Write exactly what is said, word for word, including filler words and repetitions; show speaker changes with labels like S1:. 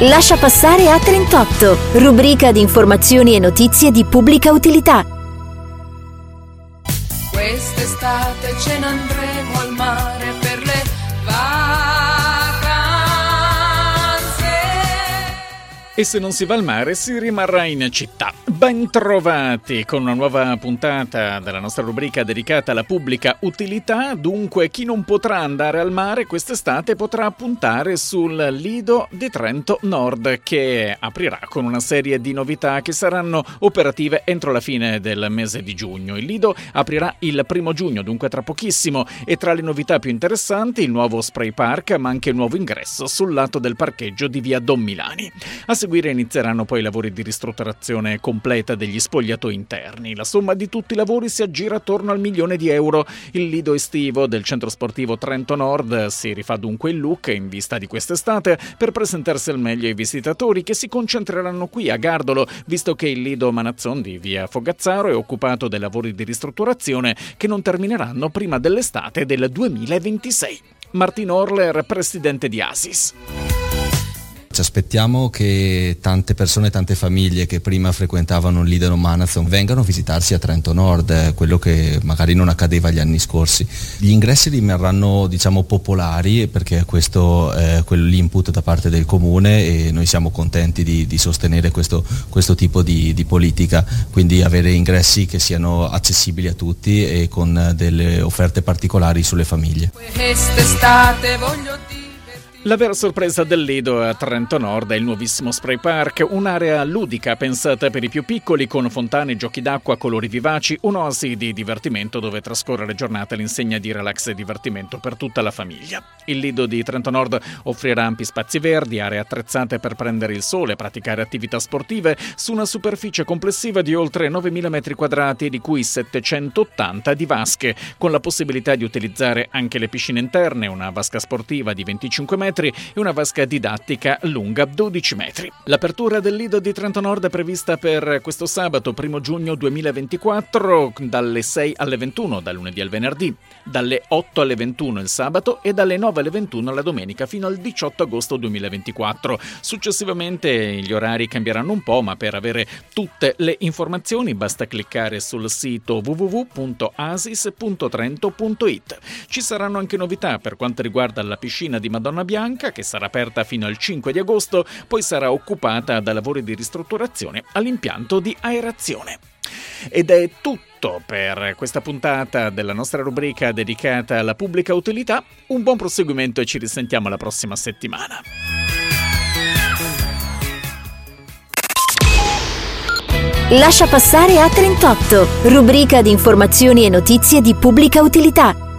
S1: Lascia passare A trentotto, rubrica di informazioni e notizie di pubblica utilità.
S2: Quest'estate ce ne andremo al mare per le vacanze.
S3: E se non si va al mare si rimarrà in città. Ben trovati con una nuova puntata della nostra rubrica dedicata alla pubblica utilità. Dunque, chi non potrà andare al mare quest'estate potrà puntare sul Lido di Trento Nord, che aprirà con una serie di novità che saranno operative entro la fine del mese di giugno. Il Lido aprirà il primo giugno, dunque tra pochissimo, e tra le novità più interessanti il nuovo spray park, ma anche il nuovo ingresso sul lato del parcheggio di via Don Milani. A seguire inizieranno poi i lavori di ristrutturazione completa degli spogliatoi interni. La somma di tutti i lavori si aggira attorno al milione di euro. Il lido estivo del centro sportivo Trento Nord si rifà dunque il look in vista di quest'estate per presentarsi al meglio ai visitatori, che si concentreranno qui a Gardolo, visto che il lido Manazzon di via Fogazzaro è occupato dai lavori di ristrutturazione che non termineranno prima dell'estate del duemilaventisei. Martino Orler, presidente di Asis.
S4: Ci aspettiamo che tante persone, tante famiglie che prima frequentavano il Lido Manazzon vengano a visitarsi a Trento Nord, quello che magari non accadeva gli anni scorsi. Gli ingressi rimarranno, diciamo, popolari, perché questo è l'input da parte del comune e noi siamo contenti di, di sostenere questo, questo tipo di, di politica, quindi avere ingressi che siano accessibili a tutti e con delle offerte particolari sulle famiglie.
S2: Quest'estate voglio dire.
S3: La vera sorpresa del Lido a Trento Nord è il nuovissimo spray park, un'area ludica pensata per i più piccoli con fontane, giochi d'acqua, colori vivaci, un'oasi di divertimento dove trascorrere giornate all'insegna di relax e divertimento per tutta la famiglia. Il Lido di Trento Nord offrirà ampi spazi verdi, aree attrezzate per prendere il sole e praticare attività sportive su una superficie complessiva di oltre novemila metri quadrati, di cui settecentottanta di vasche, con la possibilità di utilizzare anche le piscine interne, una vasca sportiva di venticinque metri e una vasca didattica lunga dodici metri. L'apertura del Lido di Trento Nord è prevista per questo sabato primo giugno duemilaventiquattro dalle sei alle ventuno dal lunedì al venerdì, dalle otto alle ventuno il sabato e dalle nove alle ventuno la domenica fino al diciotto agosto duemilaventiquattro. Successivamente gli orari cambieranno un po', ma per avere tutte le informazioni basta cliccare sul sito w w w punto asis punto trento punto i t. Ci saranno anche novità per quanto riguarda la piscina di Madonna Bianca, che sarà aperta fino al cinque di agosto, poi sarà occupata da lavori di ristrutturazione all'impianto di aerazione. Ed è tutto per questa puntata della nostra rubrica dedicata alla pubblica utilità. Un buon proseguimento e ci risentiamo la prossima settimana.
S1: Lascia passare A trentotto, rubrica di informazioni e notizie di pubblica utilità.